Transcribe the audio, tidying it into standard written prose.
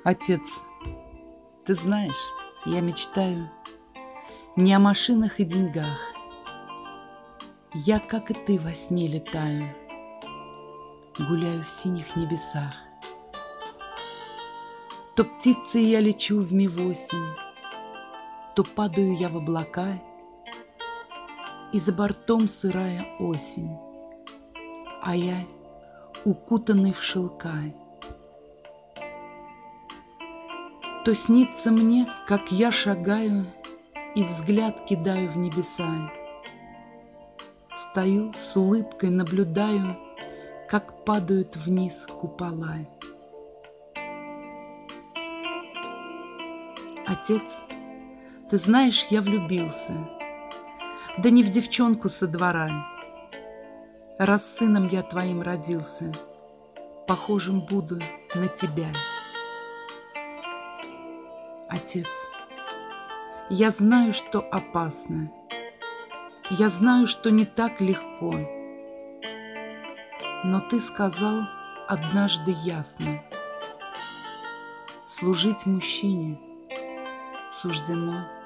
Отец, ты знаешь, я мечтаю не о машинах и деньгах. Я, как и ты, во сне летаю, гуляю в синих небесах. То птицей я лечу в Ми-8, то падаю я в облака, и за бортом сырая осень, а я укутанный в шелка. То снится мне, как я шагаю и взгляд кидаю в небеса. Стою с улыбкой, наблюдаю, как падают вниз купола. Отец, ты знаешь, я влюбился, да не в девчонку со двора. Раз сыном я твоим родился, похожим буду на тебя. Отец, я знаю, что опасно, я знаю, что не так легко, но ты сказал однажды ясно: служить мужчине суждено